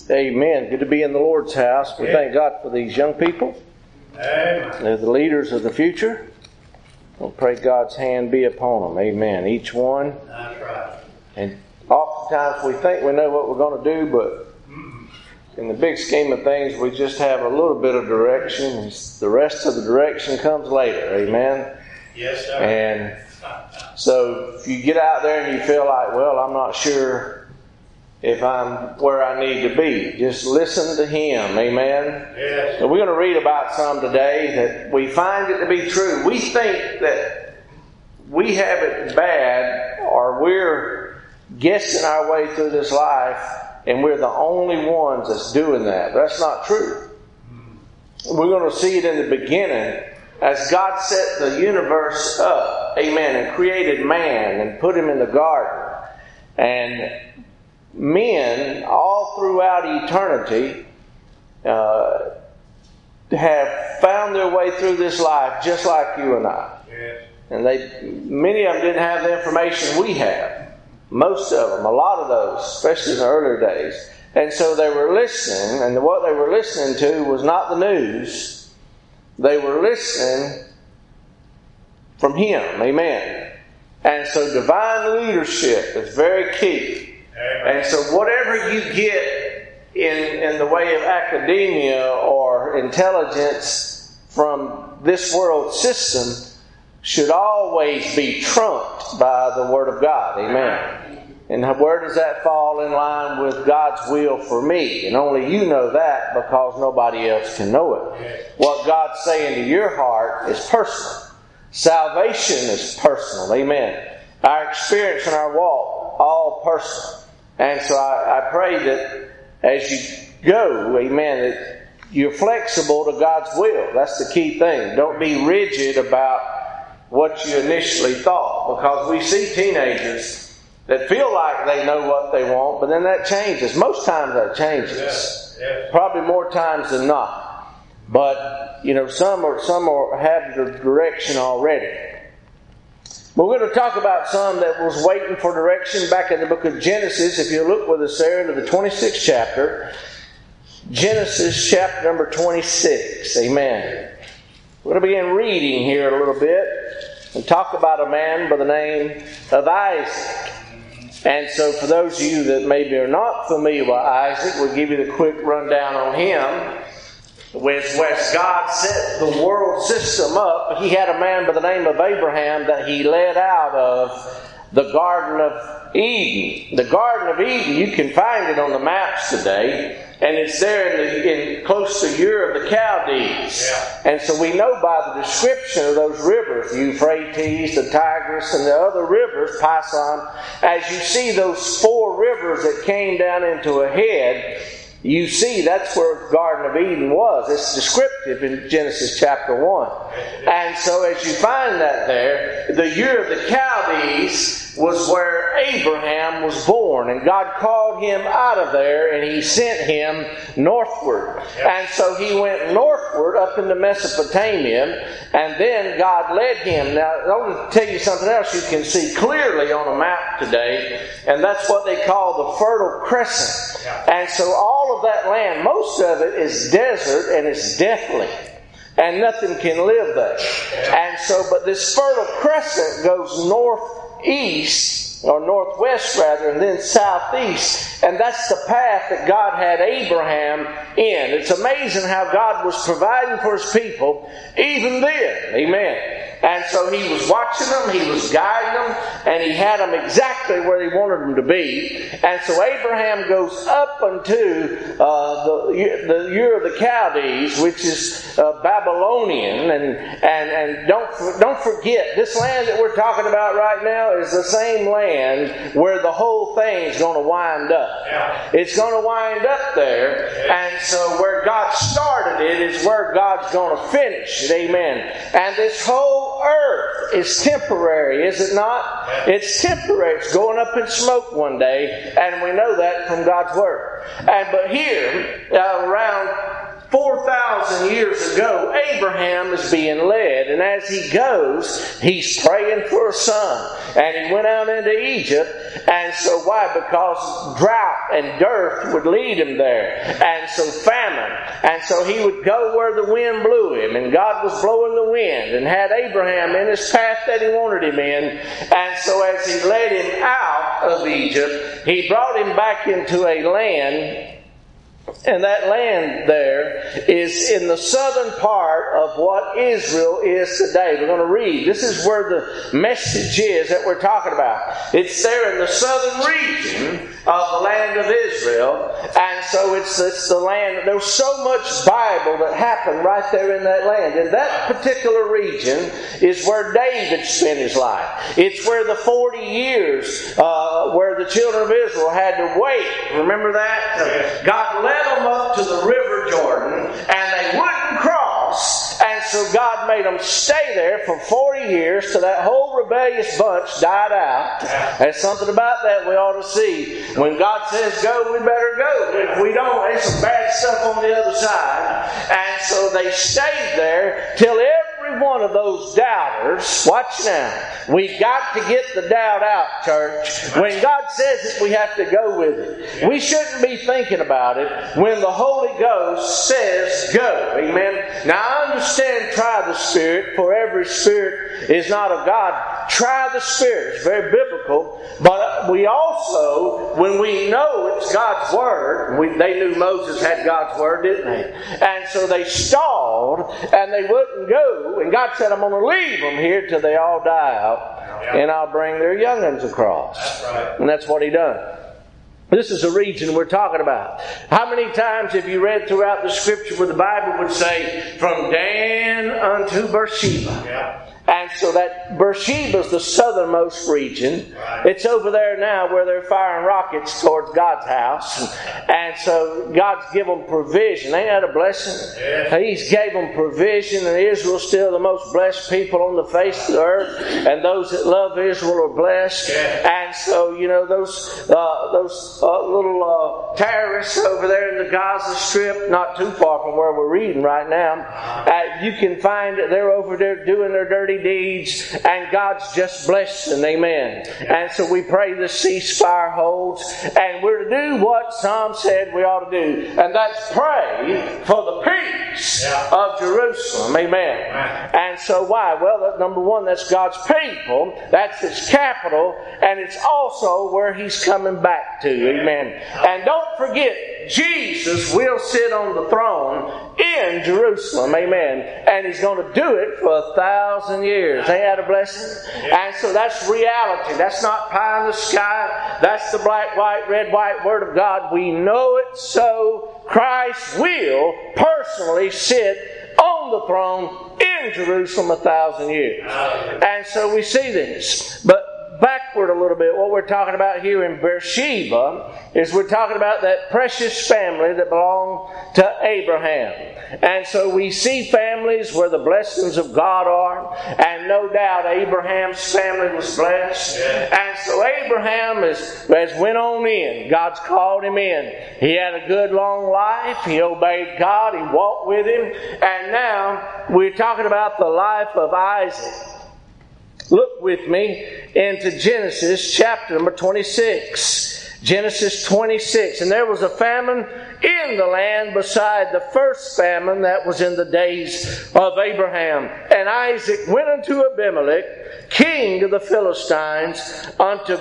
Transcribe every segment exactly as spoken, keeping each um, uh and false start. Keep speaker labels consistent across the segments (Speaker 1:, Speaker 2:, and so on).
Speaker 1: Amen. Good to be in the Lord's house. We thank God for these young people.
Speaker 2: Amen.
Speaker 1: They're the leaders of the future. We'll pray God's hand be upon them. Amen. Each one.
Speaker 2: That's right.
Speaker 1: And oftentimes we think we know what we're going to do, but in the big scheme of things, we just have a little bit of direction. The rest of the direction comes later. Amen.
Speaker 2: Yes, sir.
Speaker 1: And so if you get out there and you feel like, well, I'm not sure if I'm where I need to be, just listen to Him. Amen.
Speaker 2: Yes.
Speaker 1: So we're going to read about some today that we find it to be true. We think that we have it bad, or we're guessing our way through this life, and we're the only ones that's doing that. That's not true. We're going to see it in the beginning as God set the universe up, amen, and created man and put him in the garden. And men, all throughout eternity, uh, have found their way through this life just like you and I.
Speaker 2: Yes.
Speaker 1: And they, many of them didn't have the information we have. Most of them, a lot of those, especially in the earlier days. And so they were listening, and what they were listening to was not the news. They were listening from Him. Amen. And so divine leadership is very key.
Speaker 2: Amen.
Speaker 1: And so whatever you get in, in the way of academia or intelligence from this world system should always be trumped by the Word of God. Amen. And where does that fall in line with God's will for me? And only you know that, because nobody else can know it. What God's saying to your heart is personal. Salvation is personal. Amen. Our experience and our walk, all personal. And so I, I pray that as you go, amen, that you're flexible to God's will. That's the key thing. Don't be rigid about what you initially thought. Because we see teenagers that feel like they know what they want, but then that changes. Most times that changes.
Speaker 2: Yes. Yes.
Speaker 1: Probably more times than not. But, you know, some are some are have the direction already. But we're going to talk about some that was waiting for direction back in the book of Genesis. If you look with us there into the twenty-sixth chapter. Genesis chapter number twenty-six. Amen. We're going to begin reading here a little bit and talk about a man by the name of Isaac. And so for those of you that maybe are not familiar with Isaac, we'll give you the quick rundown on him. When God set the world system up, He had a man by the name of Abraham that He led out of the Garden of Eden. The Garden of Eden, you can find it on the maps today. And it's there in, the, in close to Ur of the Chaldees.
Speaker 2: Yeah.
Speaker 1: And so we know by the description of those rivers, the Euphrates, the Tigris, and the other rivers, Pison, as you see those four rivers that came down into a head, you see that's where the Garden of Eden was. It's descriptive in Genesis chapter one. And so as you find that there, the Ur of the Chaldees was where Abraham was born. And God called him out of there and He sent him northward. And so he went northward up into Mesopotamia, and then God led him. Now, I want to tell you something else you can see clearly on a map today, and that's what they call the Fertile Crescent. And so all of that land, most of it is desert and it's deathly. And nothing can live there. And so, but this Fertile Crescent goes northeast, or northwest rather, and then southeast. And that's the path that God had Abraham in. It's amazing how God was providing for His people even then. Amen. And so He was watching them, He was guiding them, and He had them exactly where He wanted them to be. And so Abraham goes up unto uh, the, the Ur of the Chaldees, which is uh, Babylonian. And, and, and don't, don't forget, this land that we're talking about right now is the same land where the whole thing's going to wind up.
Speaker 2: Yeah.
Speaker 1: It's going to wind up there. And so where God started it is where God's going to finish it. Amen. And this whole earth is temporary, is it not? It's temporary. It's going up in smoke one day, and we know that from God's Word. And but here, uh, around four thousand years ago, Abraham is being led. And as he goes, he's praying for a son. And he went out into Egypt. And so why? Because drought and dearth would lead him there. And so famine. And so he would go where the wind blew him. And God was blowing the wind and had Abraham in his path that he wanted him in. And so as he led him out of Egypt, he brought him back into a land. And that land there is in the southern part of what Israel is today. We're going to read. This is where the message is that we're talking about. It's there in the southern region of the land of Israel. And so it's, it's the land. There's so much Bible that happened right there in that land. And that particular region is where David spent his life. It's where the forty years uh, where the children of Israel had to wait. Remember that? God led them up to the river Jordan, and they wouldn't cross, and so God made them stay there for forty years till that whole rebellious bunch died out. There's something about that we ought to see. When God says go, we better go. If we don't, there's some bad stuff on the other side. And so they stayed there till every one of those doubters, watch now, we've got to get the doubt out, church. When God says it, we have to go with it. We shouldn't be thinking about it when the Holy Ghost says go. Amen. Now I understand try the Spirit, for every spirit is not of God. Try the Spirit. It's very biblical. But we also, when we know it's God's Word, we, they knew Moses had God's Word, didn't they? And so they stalled and they wouldn't go. And God said, I'm going to leave them here till they all die out. And I'll bring their young ones across. That's right. And that's what He done. This is a region we're talking about. How many times have you read throughout the Scripture where the Bible would say, from Dan unto Beersheba? Yeah. And so that Beersheba is the southernmost region. Right. It's over there now where they're firing rockets towards God's house. And so God's given them provision. Ain't that a blessing? Yeah. He's gave them provision, and Israel's still the most blessed people on the face of the earth. And those that love Israel are blessed. Yeah. And so, you know, those uh, those uh, little uh, terrorists over there in the Gaza Strip, not too far from where we're reading right now, uh, you can find that they're over there doing their dirty deeds, and God's just blessing. Amen. And so we pray the ceasefire holds, and we're to do what Psalm said we ought to do, and that's pray for the peace yeah. of Jerusalem. Amen. Right. And so why? Well, that, number one, that's God's people. That's His capital, and it's also where He's coming back to. Amen. And don't forget, Jesus will sit on the throne in Jerusalem. Amen. And He's going to do it for a thousand years. Ain't that a blessing? And so that's reality. That's not pie in the sky. That's the black, white, red, white Word of God. We know it so. Christ will personally sit on the throne in Jerusalem a thousand years. And so we see this. But backward a little bit, what we're talking about here in Beersheba is we're talking about that precious family that belonged to Abraham. And so we see families where the blessings of God are, and no doubt Abraham's family was blessed. And so Abraham has, has went on in. God's called him in. He had a good long life. He obeyed God. He walked with Him. And now we're talking about the life of Isaac. Look with me into Genesis chapter number twenty-six. Genesis twenty-six. And there was a famine in the land beside the first famine that was in the days of Abraham. And Isaac went unto Abimelech, king of the Philistines, unto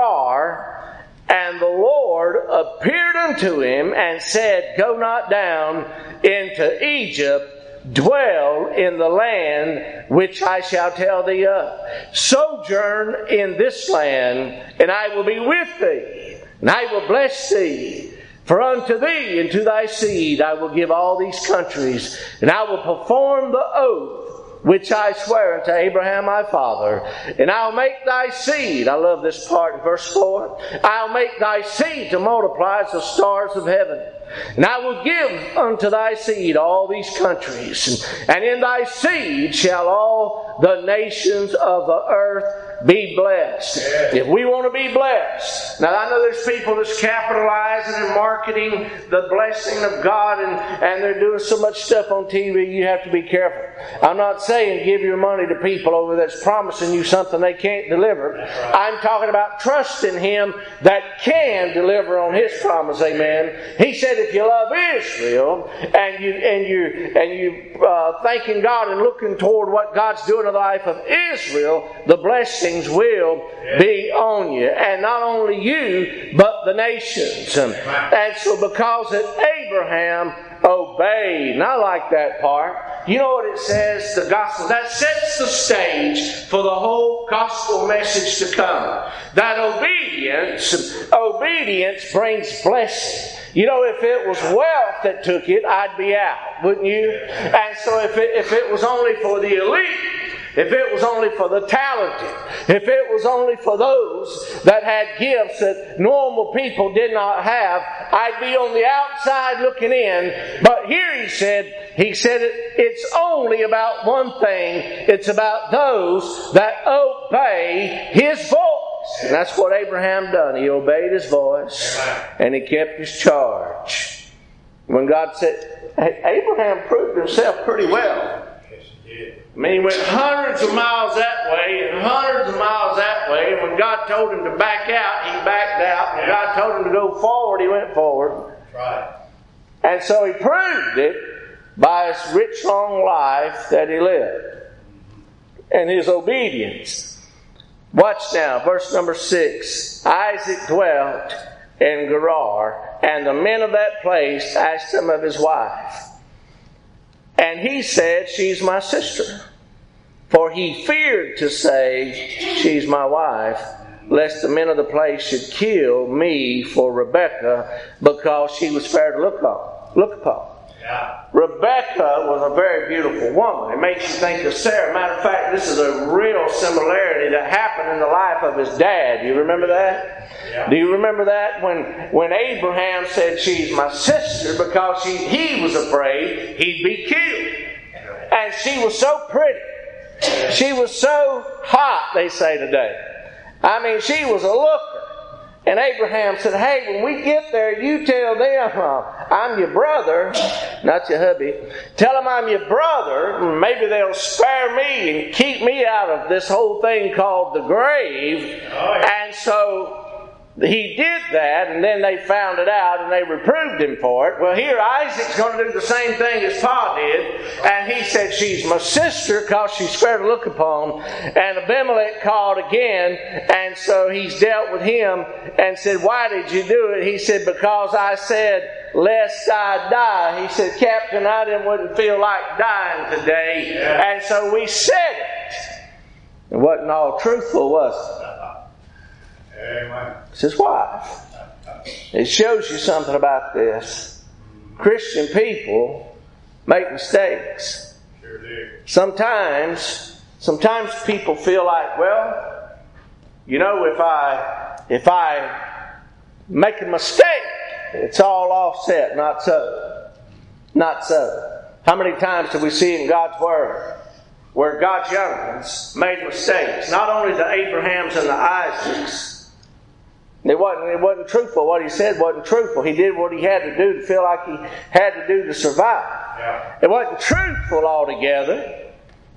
Speaker 1: Gerar. And the Lord appeared unto him and said, Go not down into Egypt, dwell in the land which I shall tell thee of. Sojourn in this land, and I will be with thee, and I will bless thee. For unto thee and to thy seed I will give all these countries, and I will perform the oath which I swear unto Abraham my father. And I'll make thy seed, I love this part in verse four, I'll make thy seed to multiply as the stars of heaven. And I will give unto thy seed all these countries, and in thy seed shall all the nations of the earth be blessed. If we want to be blessed. Now I know there's people that's capitalizing and marketing the blessing of God, and, and they're doing so much stuff on T V, you have to be careful. I'm not saying give your money to people over that's promising you something they can't deliver. Right. I'm talking about trusting Him that can deliver on His promise. Amen. He said if you love Israel and you and you and you uh, thanking God and looking toward what God's doing in the life of Israel, the blessings will yeah. be on you. And not only you, but the nations. Right. And so because of Abraham obeyed. And I like that part. You know what it says? The gospel. That sets the stage for the whole gospel message to come. That obedience, obedience brings blessing. You know, if it was wealth that took it, I'd be out, wouldn't you? And so if it, if it was only for the elite, if it was only for the talented, if it was only for those that had gifts that normal people did not have, I'd be on the outside looking in. But here he said, he said it, it's only about one thing. It's about those that obey His voice. And that's what Abraham done. He obeyed His voice and he kept His charge. When God said, Abraham proved himself pretty well. I mean, he went hundreds of miles that way and hundreds of miles that way. And when God told him to back out, he backed out. When God told him to go forward, he went forward.
Speaker 2: Right.
Speaker 1: And so he proved it by his rich, long life that he lived. And his obedience. Watch now, verse number six. Isaac dwelt in Gerar, and the men of that place asked him of his wife. And he said, she's my sister. For he feared to say, she's my wife, lest the men of the place should kill me for Rebekah, because she was fair to look on, look upon. Yeah. Rebekah was a very beautiful woman. It makes you think of Sarah. Matter of fact, this is a real similarity that happened in the life of his dad. Do you remember that? Yeah. Do you remember that when, when Abraham said, she's my sister, because he, he was afraid he'd be killed. And she was so pretty. She was so hot, they say today. I mean, she was a looker. And Abraham said, hey, when we get there, you tell them uh, I'm your brother, not your hubby. Tell them I'm your brother. Maybe they'll spare me and keep me out of this whole thing called the grave. Oh, yeah. And so he did that, and then they found it out, and they reproved him for it. Well, here Isaac's going to do the same thing as Pa did, and he said, she's my sister because she's fair to look upon. And Abimelech called again, and so he's dealt with him and said, why did you do it? He said, because I said, lest I die. He said, Captain, I didn't wouldn't feel like dying today. Yeah. And so we said it. It wasn't all truthful, was it?
Speaker 2: Amen.
Speaker 1: It's his wife. It shows you something about this. Christian people make mistakes.
Speaker 2: Sure do.
Speaker 1: Sometimes, sometimes people feel like, well, you know, if I if I make a mistake, it's all offset. Not so. Not so. How many times do we see in God's Word where God's young ones made mistakes? Not only the Abrahams and the Isaacs. It wasn't, it wasn't truthful. What he said wasn't truthful. He did what he had to do to feel like he had to do to survive. Yeah. It wasn't truthful altogether.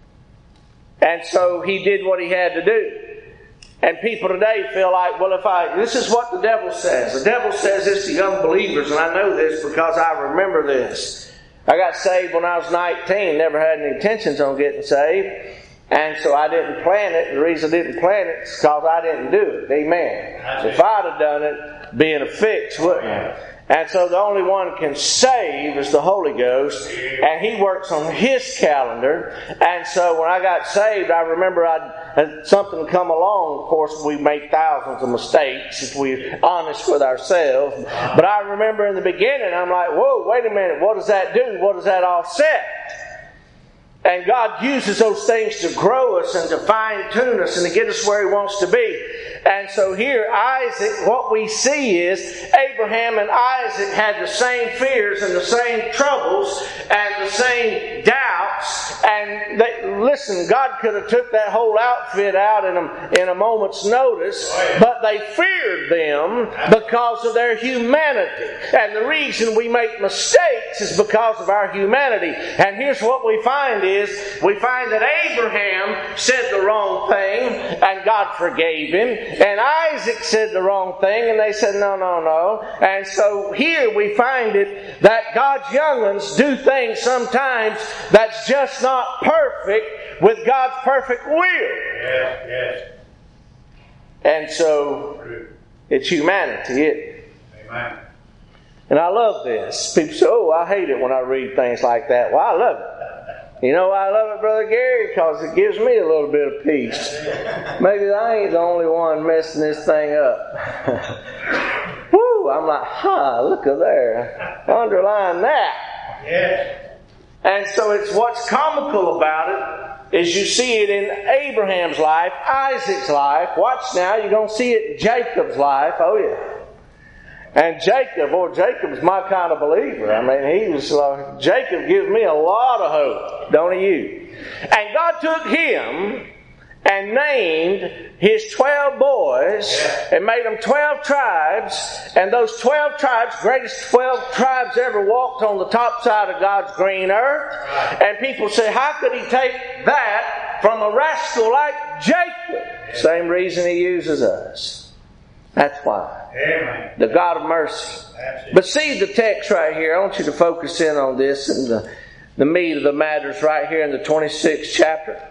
Speaker 1: And so he did what he had to do. And people today feel like, well, if I... This is what the devil says. The devil says this to young believers, and I know this because I remember this. I got saved when I was nineteen. Never had any intentions on getting saved. And so I didn't plan it. The reason I didn't plan it is because I didn't do it. Amen. If I'd have done it, being a fix, wouldn't it? And so the only one can save is the Holy Ghost. And He works on His calendar. And so when I got saved, I remember I'd had something come along. Of course, we make thousands of mistakes if we're honest with ourselves. But I remember in the beginning, I'm like, whoa, wait a minute. What does that do? What does that offset? And God uses those things to grow us and to fine-tune us and to get us where He wants to be. And so here, Isaac, what we see is Abraham and Isaac had the same fears and the same troubles and the same doubt house. And they, listen, God could have took that whole outfit out in a, in a moment's notice, but they feared them because of their humanity. And the reason we make mistakes is because of our humanity. And here's what we find is, we find that Abraham said the wrong thing, and God forgave him. And Isaac said the wrong thing, and they said, no, no, no. And so here we find it that God's young ones do things sometimes that's just not perfect with God's perfect will.
Speaker 2: Yes, yes.
Speaker 1: And so it's humanity, isn't it?
Speaker 2: Amen.
Speaker 1: And I love this. People say, oh, I hate it when I read things like that. Well, I love it. You know why I love it, Brother Gary? Because it gives me a little bit of peace. Maybe I ain't the only one messing this thing up. Woo! I'm like, huh, look at there. Underline that.
Speaker 2: Yes.
Speaker 1: And so it's what's comical about it is you see it in Abraham's life, Isaac's life. Watch now, you're going to see it in Jacob's life. Oh yeah. And Jacob, oh Jacob's my kind of believer. I mean, he was like, Jacob gives me a lot of hope, don't he you? And God took him and named his twelve boys and made them twelve tribes. And those twelve tribes, greatest twelve tribes ever walked on the top side of God's green earth. And people say, how could he take that from a rascal like Jacob? Same reason he uses us. That's why.
Speaker 2: Amen.
Speaker 1: The God of mercy. But see the text right here. I want you to focus in on this, and the, the meat of the matter is right here in the twenty-sixth chapter.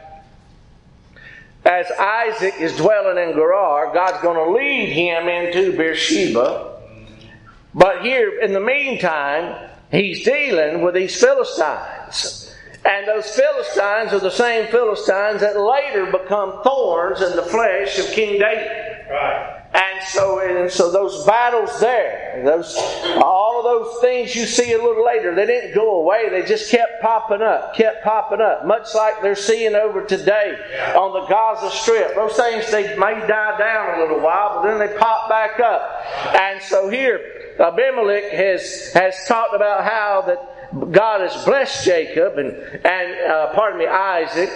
Speaker 1: As Isaac is dwelling in Gerar, God's going to lead him into Beersheba. But here, in the meantime, he's dealing with these Philistines. And those Philistines are the same Philistines that later become thorns in the flesh of King David.
Speaker 2: Right.
Speaker 1: And so, and so those battles there, those all of those things you see a little later, they didn't go away. They just kept popping up, kept popping up. Much like they're seeing over today on the Gaza Strip. Those things, they may die down a little while, but then they pop back up. And so here, Abimelech has, has talked about how that God has blessed Jacob and, and uh, pardon me, Isaac.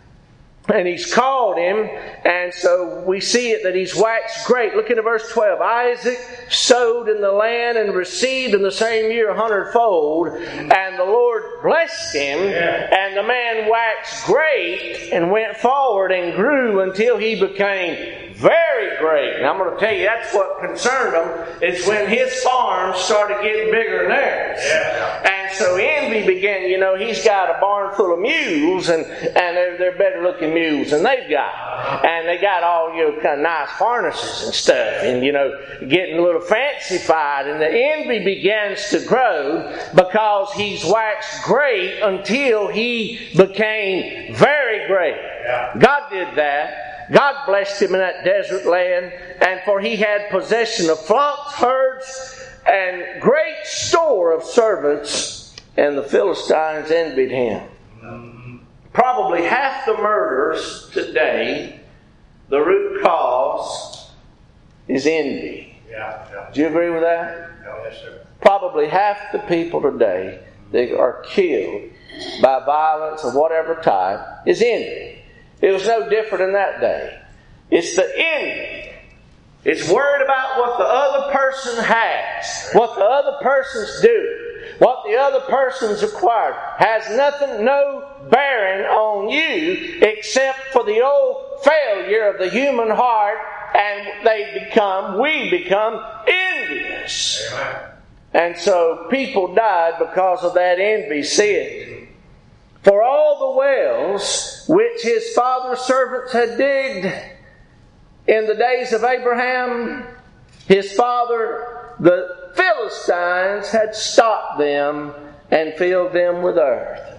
Speaker 1: And he's called him, and so we see it that he's waxed great. Look at verse twelve. Isaac sowed in the land and received in the same year a hundredfold, and the Lord blessed him, and the man waxed great and went forward and grew until he became very great. And I'm going to tell you, that's what concerned him, is when his farms started getting bigger than theirs. Yeah. And so envy began. You know, he's got a barn full of mules, and, and they're, they're better looking mules than they've got. And they got all, you know, kind of nice harnesses and stuff, and, you know, getting a little fancified. And the envy begins to grow because he's waxed great until he became very great. Yeah. God did that. God blessed him in that desert land, and for he had possession of flocks, herds, and great store of servants, and the Philistines envied him. Mm-hmm. Probably half the murders today, the root cause is envy.
Speaker 2: Yeah, yeah.
Speaker 1: Do you agree with that?
Speaker 2: No, yes, sir.
Speaker 1: Probably half the people today that are killed by violence of whatever type is envy. It was no different in that day. It's the envy. It's worried about what the other person has, what the other person's doing, what the other person's acquired. Has nothing, no bearing on you except for the old failure of the human heart, and they become, we become envious.
Speaker 2: Amen.
Speaker 1: And so people died because of that envy sin. For all the wells which his father's servants had digged in the days of Abraham, his father, the Philistines, had stopped them and filled them with earth.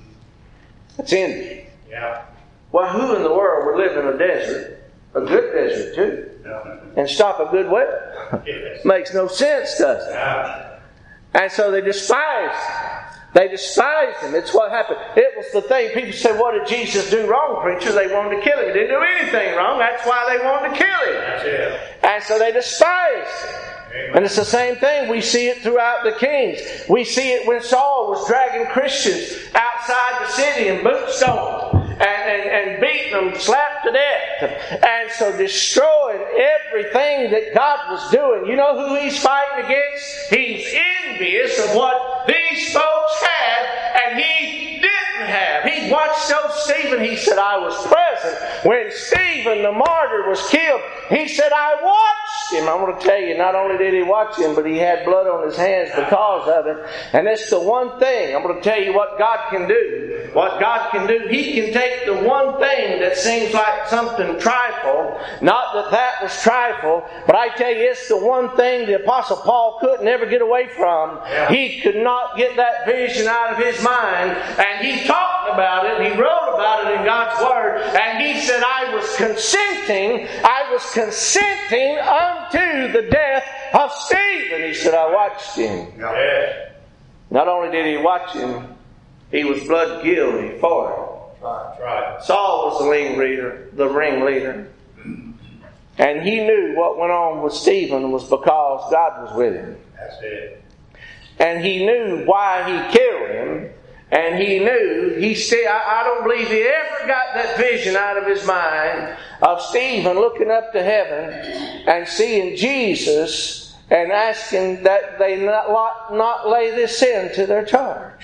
Speaker 1: That's envy.
Speaker 2: Yeah.
Speaker 1: Well, who in the world would live in a desert, a good desert too,
Speaker 2: No.
Speaker 1: and stop a good well?
Speaker 2: Yes.
Speaker 1: Makes no sense, does it?
Speaker 2: Yeah.
Speaker 1: And so they despised him. They despised him. It's what happened. It was the thing. People said, what did Jesus do wrong, preacher? They wanted to kill him. He didn't do anything wrong. That's why they wanted to kill him.
Speaker 2: That's it.
Speaker 1: And so they despised him. And it's the same thing. We see it throughout the kings. We see it when Saul was dragging Christians outside the city and boot stoned and, and, and beating them, slapped to death. And so destroying everything that God was doing. You know who he's fighting against? He's envious of what these folks had and he didn't have. He watched old Stephen. He said, I was present when Stephen the martyr was killed. He said, I watched him. I'm going to tell you, not only did he watch him, but he had blood on his hands because of it. And that's the one thing. I'm going to tell you what God can do. What God can do. He can take the one thing that seems like something trifle. Not that that was trifle, but I tell you, it's the one thing the Apostle Paul could never get away from. He could not get that vision out of his mind. And he talked about it. He wrote about it in God's Word. And he said, I was consenting. I was consenting unto the death of Stephen. He said, I watched him.
Speaker 2: Yes.
Speaker 1: Not only did he watch him, he was blood guilty for it.
Speaker 2: That's right.
Speaker 1: Saul was the ringleader, the ringleader. And he knew what went on with Stephen was because God was with him.
Speaker 2: That's it.
Speaker 1: And he knew why he killed him. And he knew, he still, I, I don't believe he ever got that vision out of his mind of Stephen looking up to heaven and seeing Jesus and asking that they not, not lay this sin to their charge.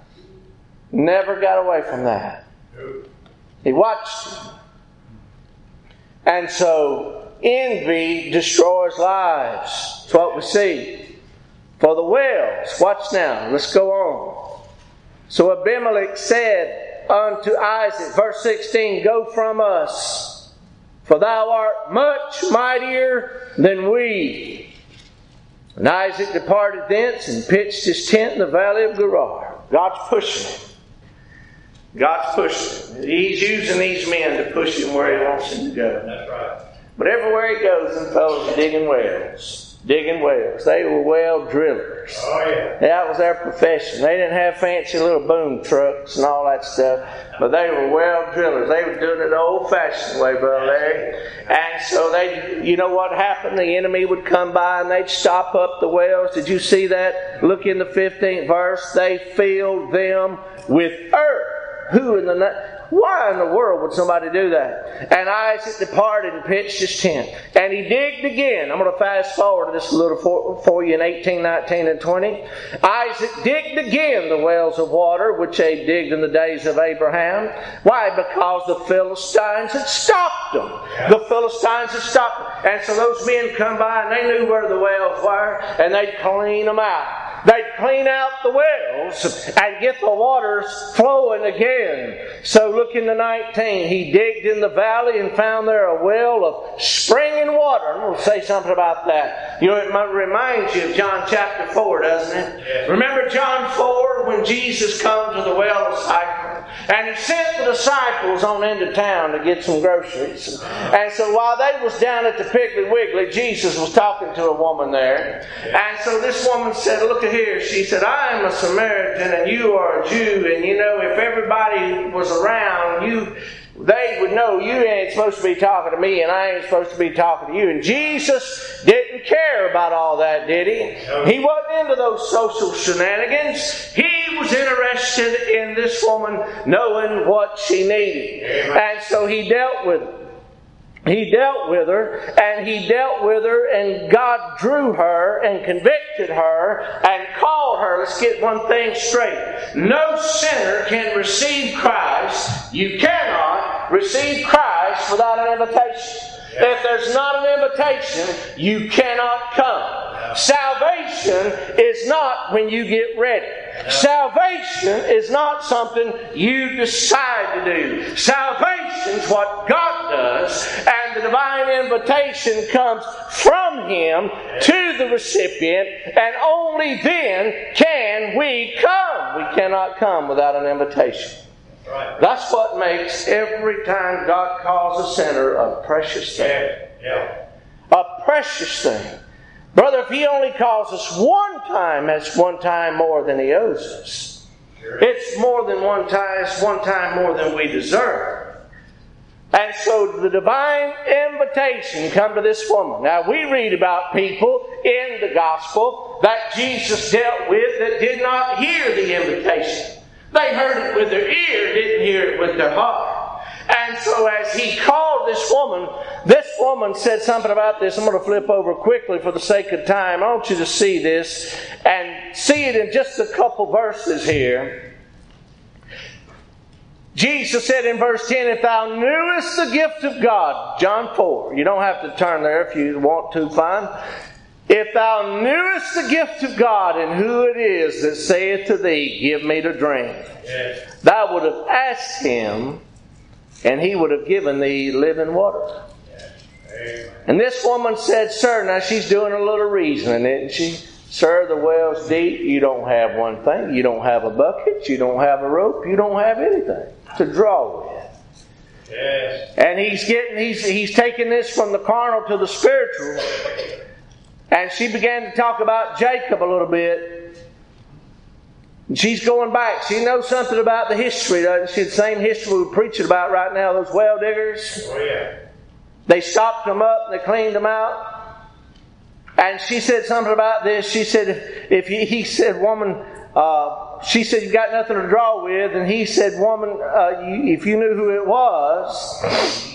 Speaker 1: Never got away from that. He watched him. And so, envy destroys lives. That's what we see. For the wells, watch now, let's go on. So Abimelech said unto Isaac, verse sixteen, go from us, for thou art much mightier than we. And Isaac departed thence and pitched his tent in the valley of Gerar. God's pushing him. God's pushing him. He's using these men to push him where he wants him to go.
Speaker 2: That's right.
Speaker 1: But everywhere he goes, them fellows are digging wells. Digging wells. They were well drillers.
Speaker 2: Oh, yeah.
Speaker 1: That was their profession. They didn't have fancy little boom trucks and all that stuff. But they were well drillers. They were doing it the old-fashioned way, Brother Larry. And so they, you know what happened? The enemy would come by and they'd stop up the wells. Did you see that? Look in the fifteenth verse. They filled them with earth. Who in the... Why in the world would somebody do that? And Isaac departed and pitched his tent. And he digged again. I'm going to fast forward to this a little for, for you in eighteen, nineteen, and twenty. Isaac digged again the wells of water, which they digged in the days of Abraham. Why? Because the Philistines had stopped them. The Philistines had stopped them. And so those men come by and they knew where the wells were. And they'd clean them out. They'd clean out the wells and get the waters flowing again. So look in the nineteen. He digged in the valley and found there a well of springing water. I'm going to say something about that. You know, it might remind you of John chapter four, doesn't it? Yes. Remember John four when Jesus comes to the well of Cyprus? And he sent the disciples on into town to get some groceries. And so while they was down at the Piggly Wiggly, Jesus was talking to a woman there. And so this woman said, look at here. She said, I am a Samaritan and you are a Jew. And you know, if everybody was around, you they would know you ain't supposed to be talking to me and I ain't supposed to be talking to you. And Jesus didn't care about all that, did he? He wasn't into those social shenanigans. He was interested in this woman knowing what she needed. And so he dealt with her. He dealt with her, and he dealt with her, and God drew her and convicted her and called her. Let's get one thing straight. No sinner can receive Christ. You cannot receive Christ without an invitation. If there's not an invitation, you cannot come. Salvation is not when you get ready. Salvation is not something you decide to do. Salvation is what God does, and the divine invitation comes from Him to the recipient, and only then can we come. We cannot come without an invitation. Right. That's what makes every time God calls a sinner a precious thing. Yeah. Yeah. A precious thing. Brother, if He only calls us one time, that's one time more than He owes us. Sure. It's more than one time, it's one time more than we deserve. And so the divine invitation come to this woman. Now we read about people in the gospel that Jesus dealt with that did not hear the invitation. They heard it with their ear, didn't hear it with their heart. And so as he called this woman, this woman said something about this. I'm going to flip over quickly for the sake of time. I want you to see this and see it in just a couple verses here. Jesus said in verse ten, if thou knewest the gift of God, John four, you don't have to turn there if you want to find. If thou knewest the gift of God and who it is that saith to thee, give me to drink, yes, thou would have asked him, and he would have given thee living water. Yes. And this woman said, sir, now she's doing a little reasoning, isn't she? Sir, the well's deep. You don't have one thing. You don't have a bucket. You don't have a rope. You don't have anything to draw with. Yes. And he's getting, he's, he's taking this from the carnal to the spiritual. And she began to talk about Jacob a little bit. And she's going back. She knows something about the history, doesn't she? The same history we're preaching about right now, those well diggers. Oh, yeah. They stopped them up and they cleaned them out. And she said something about this. She said, if, if he, he said, woman, uh, she said, you got nothing to draw with. And he said, woman, uh, you, if you knew who it was,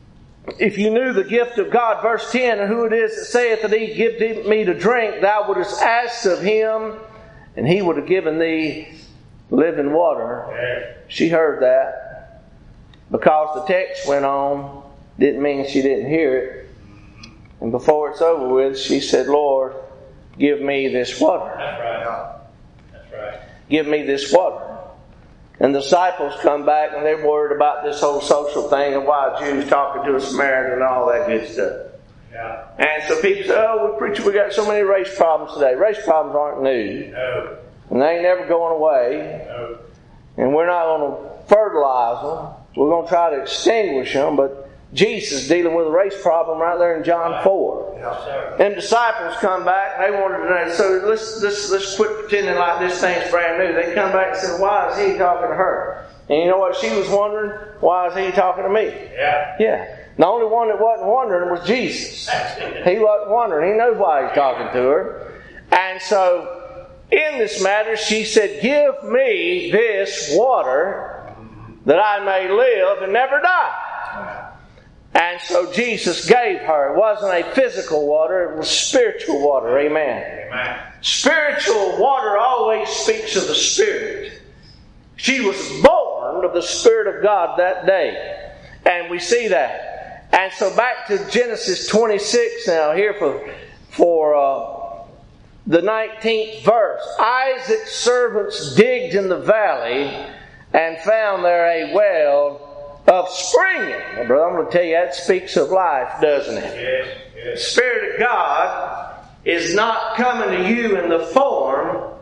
Speaker 1: if you knew the gift of God, verse ten, and who it is that saith to thee, give me to drink, thou wouldest asked of him, and he would have given thee living water. Yeah. She heard that. Because the text went on, didn't mean she didn't hear it. And before it's over with, she said, Lord, give me this water.
Speaker 2: That's right. That's right.
Speaker 1: Give me this water. And the disciples come back and they're worried about this whole social thing and why Jews talking to a Samaritan and all that good stuff. Yeah. And so people say, oh, we preach, we got so many race problems today. Race problems aren't new. No. And they ain't never going away. No. And we're not going to fertilize them. We're going to try to extinguish them, but Jesus is dealing with a race problem right there in John four. Yes, and disciples come back and they wanted to know, so let's, let's, let's quit pretending like this thing's brand new. They come back and said, why is he talking to her? And you know what she was wondering? Why is he talking to me? Yeah. Yeah. The only one that wasn't wondering was Jesus. He wasn't wondering. He knows why he's talking to her. And so in this matter, she said, give me this water that I may live and never die. And so Jesus gave her. It wasn't a physical water, it was spiritual water. Amen. Amen. Spiritual water always speaks of the Spirit. She was born of the Spirit of God that day. And we see that. And so back to Genesis twenty-six now, here for, for uh, the nineteenth verse. Isaac's servants digged in the valley and found there a well of springing. Well, brother, I'm going to tell you, that speaks of life, doesn't it? Yes, yes. The Spirit of God is not coming to you in the form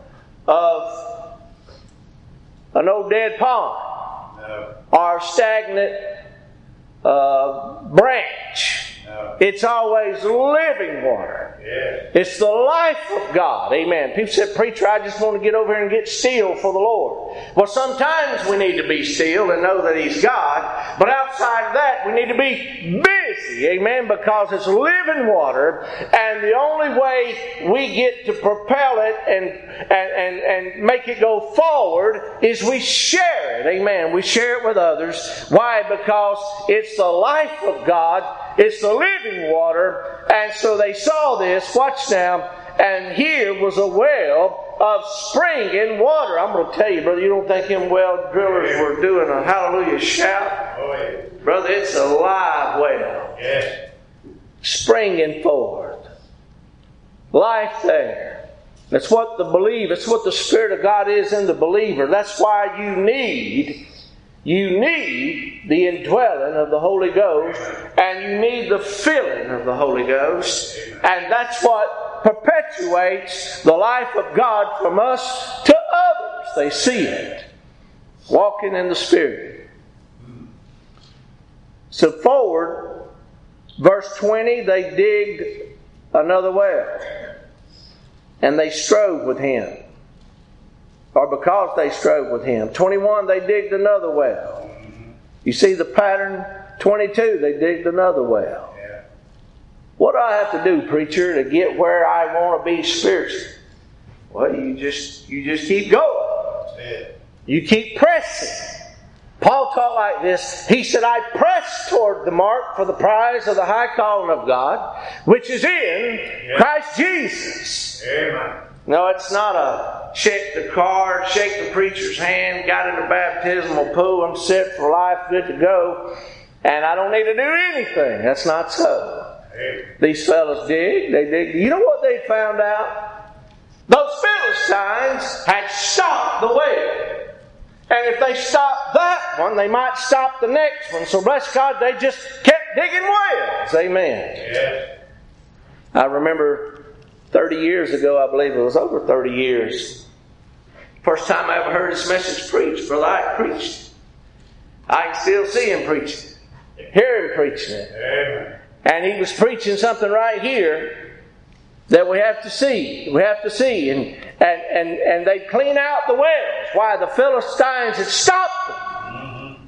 Speaker 1: of an old dead pond. No. Or a stagnant uh, branch. No. It's always living water. Yes. It's the life of God. Amen. People said, preacher, I just want to get over here and get still for the Lord. Well, sometimes we need to be still and know that He's God. But outside of that, we need to be busy. Amen. Because it's living water. And the only way we get to propel it and, and, and, and make it go forward is we share it. Amen. We share it with others. Why? Because it's the life of God. It's the living water. And so they saw this. Watch now. And here was a well of springing water. I'm going to tell you, brother, you don't think them well drillers were doing a hallelujah shout? Oh, yeah. Brother, it's a live well. Yes. Springing forth. Life there. That's what the believer, it's what the Spirit of God is in the believer. That's why you need You need the indwelling of the Holy Ghost, and you need the filling of the Holy Ghost, and that's what perpetuates the life of God from us to others. They see it. Walking in the Spirit. So forward, verse twenty, they digged another well, and they strove with him. Or because they strove with him. twenty-one, they digged another well. You see the pattern? twenty-two, they digged another well. What do I have to do, preacher, to get where I want to be spiritually? Well, you just you just keep going. You keep pressing. Paul taught like this. He said, I press toward the mark for the prize of the high calling of God, which is in yeah. Christ Jesus. Amen. No, it's not a shake the card, shake the preacher's hand, got in the baptismal pool, I'm set for life, good to go, and I don't need to do anything. That's not so. Amen. These fellas dig, they dig. You know what they found out? Those Philistines had stopped the well. And if they stopped that one, they might stop the next one. So bless God, they just kept digging wells. Amen. Yes. I remember thirty years ago, I believe it was over thirty years. First time I ever heard this message preached, Brother Ike preached. I can still see him preaching. Hear him preaching it. Amen. And he was preaching something right here that we have to see. We have to see. And, and, and, and they clean out the wells. Why? The Philistines had stopped them. Mm-hmm.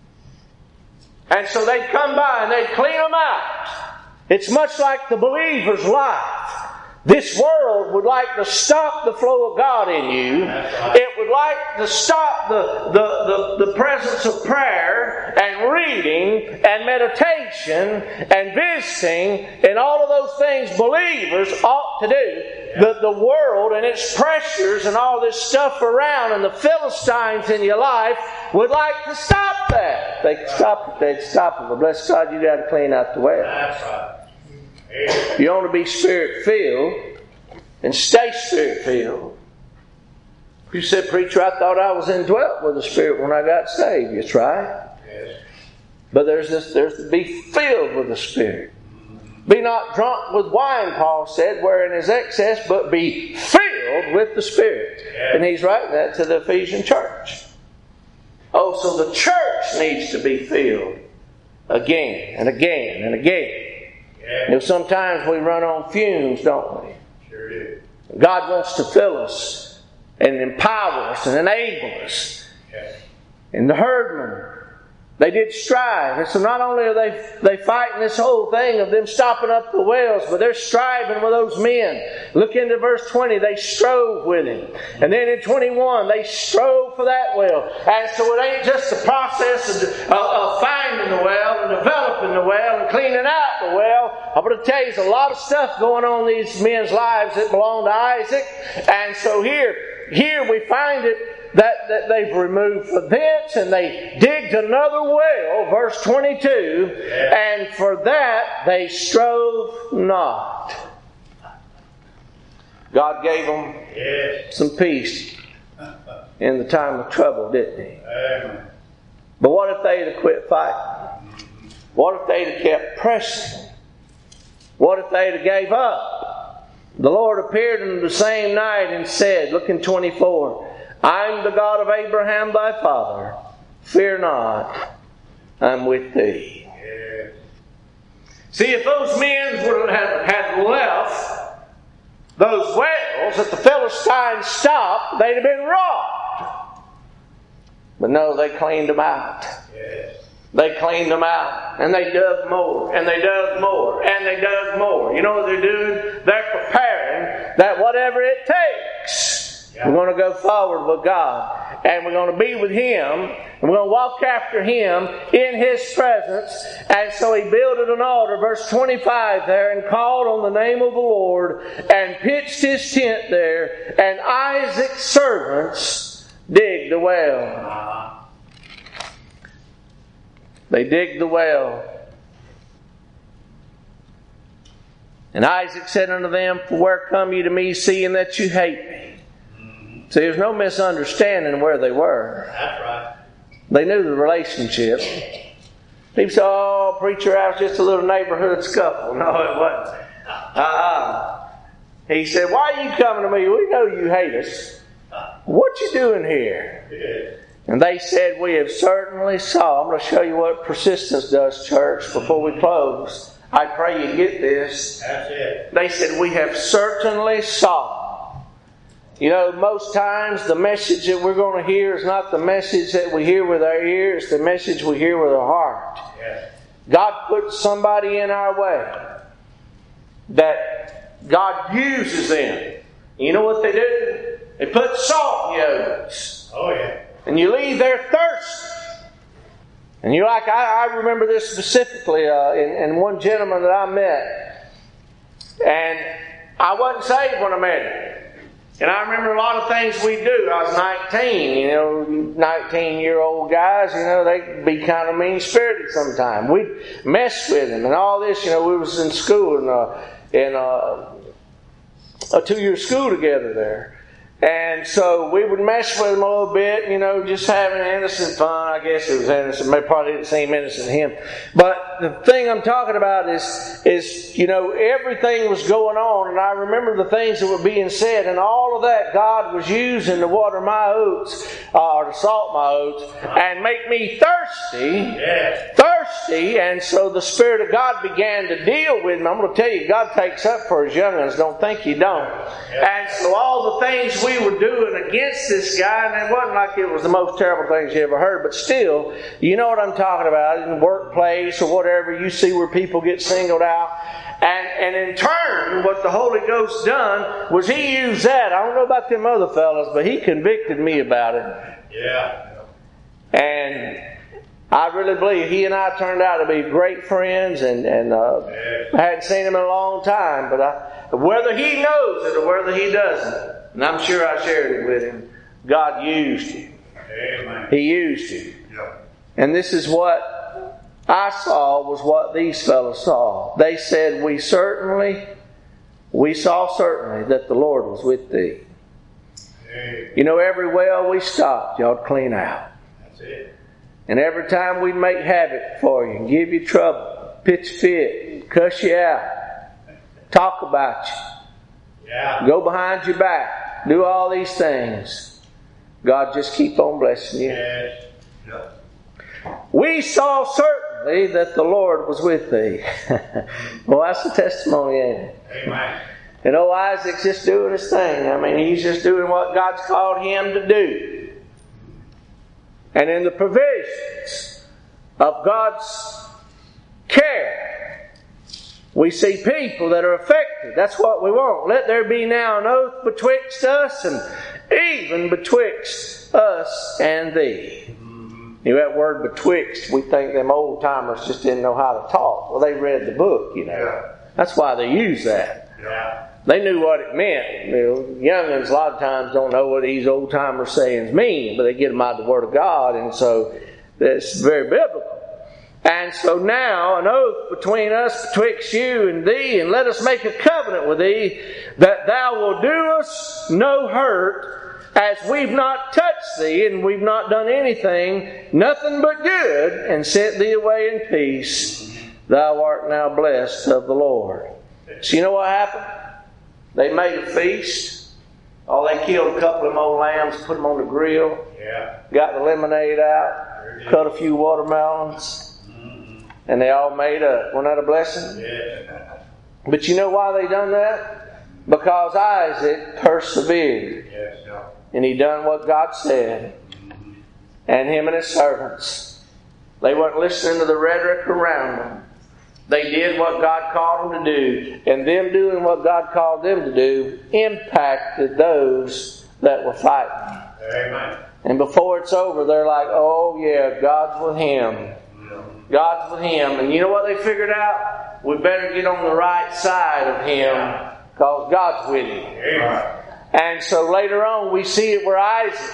Speaker 1: And so they'd come by and they'd clean them out. It's much like the believer's life. This world would like to stop the flow of God in you. Right. It would like to stop the, the, the, the presence of prayer and reading and meditation and visiting and all of those things believers ought to do. Yeah. The, the world and its pressures and all this stuff around and the Philistines in your life would like to stop that. If they could stop it, they'd stop it. But bless God, you got to clean out the well.
Speaker 2: That's right.
Speaker 1: You want to be Spirit-filled and stay Spirit-filled. You said, preacher, I thought I was indwelt with the Spirit when I got saved. That's right. Yes. But there's this, there's to be filled with the Spirit. Be not drunk with wine, Paul said, wherein is excess, but be filled with the Spirit. Yes. And he's writing that to the Ephesian church. Oh, so the church needs to be filled again and again and again. Yeah. You know, sometimes we run on fumes, don't we?
Speaker 2: Sure do.
Speaker 1: God wants to fill us and empower us and enable us. Yeah. And the herdmen, they did strive. And so not only are they, they fighting this whole thing of them stopping up the wells, but they're striving with those men. Look into verse twenty. They strove with him. And then in twenty-one, they strove for that well. And so it ain't just the process of, of, of finding the well and developing the well and cleaning out the well. I'm going to tell you, there's a lot of stuff going on in these men's lives that belong to Isaac. And so here, here we find it. That, that they've removed for thence and they digged another well, verse twenty-two, yeah. And for that they strove not. God gave them yes. some peace in the time of trouble, didn't He? Amen. But what if they'd have quit fighting? What if they'd have kept pressing? What if they'd have gave up? The Lord appeared in the same night and said, look in twenty-four, I'm the God of Abraham thy father. Fear not, I'm with thee. Yes. See, if those men would have had left those wells that the Philistines stopped, they'd have been robbed. But no, they cleaned them out. Yes. They cleaned them out. And they dug more. And they dug more. And they dug more. You know what they're doing? They're preparing that whatever it takes, we're going to go forward with God. And we're going to be with Him. And we're going to walk after Him in His presence. And so he builded an altar, verse twenty-five there, and called on the name of the Lord, and pitched his tent there. And Isaac's servants digged the well. They digged the well. And Isaac said unto them, for where come ye to me, seeing that you hate me? See, there's no misunderstanding where they were.
Speaker 2: That's right.
Speaker 1: They knew the relationship. People say, oh, preacher, I was just a little neighborhood scuffle. No, it wasn't. Uh-uh. He said, why are you coming to me? We know you hate us. What you doing here? Yeah. And they said, we have certainly saw. I'm going to show you what persistence does, church, before we close. I pray you get this.
Speaker 2: That's it.
Speaker 1: They said, we have certainly saw. You know, most times the message that we're going to hear is not the message that we hear with our ears, it's the message we hear with our heart. Yes. God puts somebody in our way. that God uses them. You know what they do? They put salt in your oats.
Speaker 2: Oh, yeah.
Speaker 1: And you leave there thirsty. And you're like, I, I remember this specifically uh, in, in one gentleman that I met. And I wasn't saved when I met him. And I remember a lot of things we do. I was nineteen, you know, nineteen-year-old guys, you know, they can be kind of mean-spirited sometimes. We'd mess with him and all this. You know, we was in school, in, uh, in uh, a two-year school together there. And so we would mess with him a little bit, you know, just having innocent fun. I guess it was innocent. Maybe probably didn't seem innocent to him. But the thing I'm talking about is, is, you know, everything was going on. And I remember the things that were being said. And all of that God was using to water my oats, uh, or to salt my oats, and make me thirsty.
Speaker 2: Yes.
Speaker 1: Thirsty. And so the Spirit of God began to deal with me. I'm going to tell you, God takes up for His young'uns. Don't think He don't. And so all the things we were doing against this guy, and it wasn't like it was the most terrible things you ever heard, but still, you know what I'm talking about, in the workplace or whatever, you see where people get singled out. And, and in turn, what the Holy Ghost done was He used that. I don't know about them other fellas, but He convicted me about it.
Speaker 2: Yeah.
Speaker 1: And I really believe he and I turned out to be great friends, and, and uh, I hadn't seen him in a long time, but I, whether he knows it or whether he doesn't, and I'm sure I shared it with him, God used him.
Speaker 2: Amen.
Speaker 1: He used him.
Speaker 2: Yeah.
Speaker 1: And this is what I saw was what these fellows saw. They said, we certainly, we saw certainly that the Lord was with thee.
Speaker 2: Amen.
Speaker 1: You know, every well we stopped, y'all clean out.
Speaker 2: That's it.
Speaker 1: And every time we'd make havoc for you and give you trouble, pitch fit, cuss you out, talk about you,
Speaker 2: yeah.
Speaker 1: go behind your back, do all these things, God just keep on blessing you.
Speaker 2: Yes. Yeah.
Speaker 1: We saw certainly that the Lord was with thee. Well, that's a testimony, ain't it?
Speaker 2: Amen.
Speaker 1: And old Isaac's just doing his thing. I mean, he's just doing what God's called him to do. And in the provisions of God's care, we see people that are affected. That's what we want. Let there be now an oath betwixt us, and even betwixt us and thee. Mm-hmm. You know, that word betwixt, we think them old timers just didn't know how to talk. Well, they read the book, you know.
Speaker 2: Yeah.
Speaker 1: That's why they use that.
Speaker 2: Yeah. They
Speaker 1: knew what it meant. You know, young'uns a lot of times don't know what these old timer sayings mean, but they get them out of the Word of God, and so it's very biblical. And so now an oath between us, betwixt you and thee, and let us make a covenant with thee, that thou wilt do us no hurt, as we've not touched thee, and we've not done anything, nothing but good, and sent thee away in peace. Thou art now blessed of the Lord. So you know what happened? They made a feast. Oh, they killed a couple of them old lambs, put them on the grill.
Speaker 2: Yeah.
Speaker 1: Got the lemonade out, cut a few watermelons, mm-hmm. and they all made up. Wasn't that a blessing?
Speaker 2: Yeah.
Speaker 1: But you know why they done that? Because Isaac persevered.
Speaker 2: Yes, yeah.
Speaker 1: And he done what God said. Mm-hmm. And him and his servants. They weren't listening to the rhetoric around them. They did what God called them to do. And them doing what God called them to do impacted those that were fighting.
Speaker 2: Amen.
Speaker 1: And before it's over, they're like, oh yeah, God's with him. God's with him. And you know what they figured out? We better get on the right side of him, because God's with him.
Speaker 2: Amen.
Speaker 1: And so later on we see it where Isaac,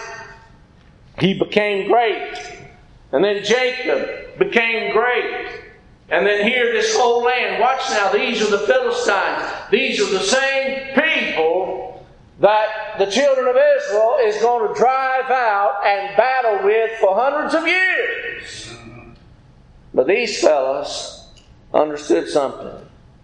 Speaker 1: he became great. And then Jacob became great. And then here this whole land, watch now, these are the Philistines. These are the same people that the children of Israel is going to drive out and battle with for hundreds of years. But these fellas understood something.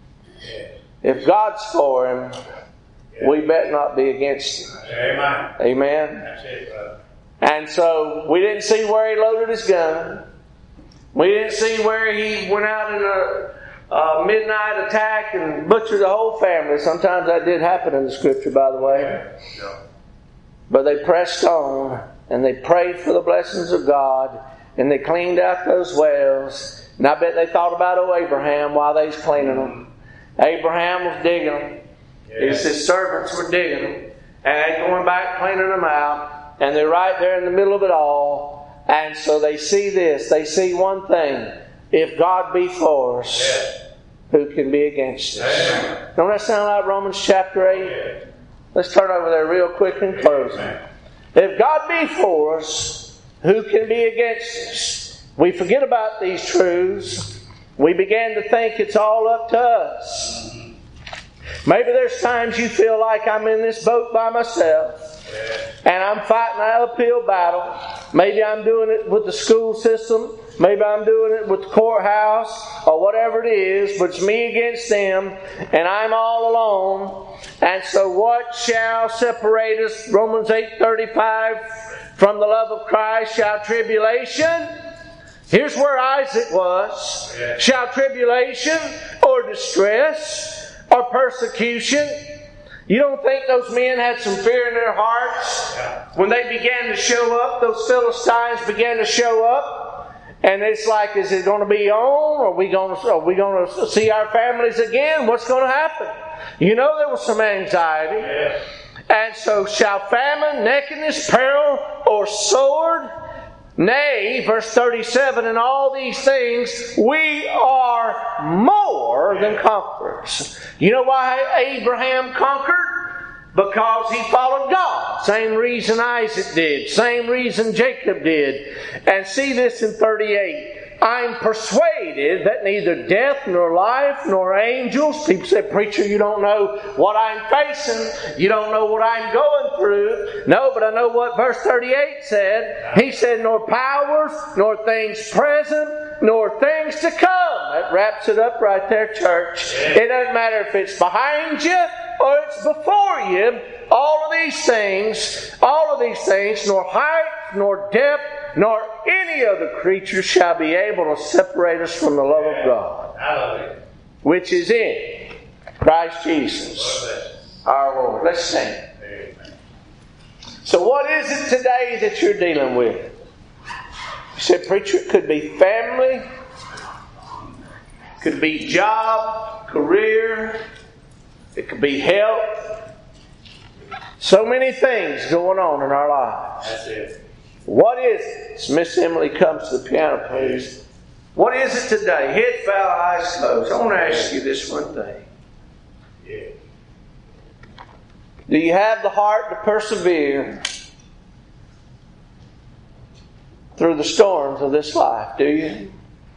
Speaker 1: If God's for him, we better not be against him.
Speaker 2: Amen.
Speaker 1: Amen.
Speaker 2: That's it, brother.
Speaker 1: And so we didn't see where he loaded his gun. We didn't see where he went out in a, a midnight attack and butchered the whole family. Sometimes that did happen in the Scripture, by the way.
Speaker 2: Yeah. Yeah.
Speaker 1: But they pressed on, and they prayed for the blessings of God, and they cleaned out those wells. And I bet they thought about old Abraham while they was cleaning them. Abraham was digging them.
Speaker 2: Yes.
Speaker 1: His servants were digging them. And they're going back, cleaning them out. And they're right there in the middle of it all. And so they see this. They see one thing. If God be for us,
Speaker 2: Yes.
Speaker 1: who can be against us?
Speaker 2: Amen.
Speaker 1: Don't that sound like Romans chapter eight?
Speaker 2: Yes.
Speaker 1: Let's turn over there real quick and close.
Speaker 2: Amen.
Speaker 1: If God be for us, who can be against us? We forget about these truths. We begin to think it's all up to us. Maybe there's times you feel like I'm in this boat by myself. And I'm fighting an uphill battle. Maybe I'm doing it with the school system. Maybe I'm doing it with the courthouse or whatever it is. But it's me against them. And I'm all alone. And so what shall separate us? Romans eight thirty-five. From the love of Christ shall tribulation. Here's where Isaac was. Shall tribulation or distress or persecution. You don't think those men had some fear in their hearts? When they began to show up, those Philistines began to show up. And it's like, is it going to be on? Are we going to, are we going to see our families again? What's going to happen? You know there was some anxiety.
Speaker 2: Yes.
Speaker 1: And so shall famine, nakedness, peril, or sword? Nay, verse thirty-seven, in all these things we are more than conquerors. You know why Abraham conquered? Because he followed God. Same reason Isaac did. Same reason Jacob did. And see this in thirty-eight. I'm persuaded that neither death nor life nor angels. People say, preacher, you don't know what I'm facing. You don't know what I'm going through. No, but I know what verse thirty-eight said. He said, nor powers, nor things present, nor things to come. That wraps it up right there, church. It doesn't matter if it's behind you or it's before you. All of these things, all of these things, nor height, nor depth, nor any other creature shall be able to separate us from the love of God,
Speaker 2: Hallelujah.
Speaker 1: which is in Christ Jesus, our Lord. Let's sing.
Speaker 2: Amen.
Speaker 1: So what is it today that you're dealing with? You said, preacher, it could be family, could be job, career, it could be health. So many things going on in our lives.
Speaker 2: That's it.
Speaker 1: What is it? As Miss Emily comes to the piano, please. What is it today? Head bowed, eyes closed. I want to ask you this one thing.
Speaker 2: Yeah.
Speaker 1: Do you have the heart to persevere through the storms of this life? Do you?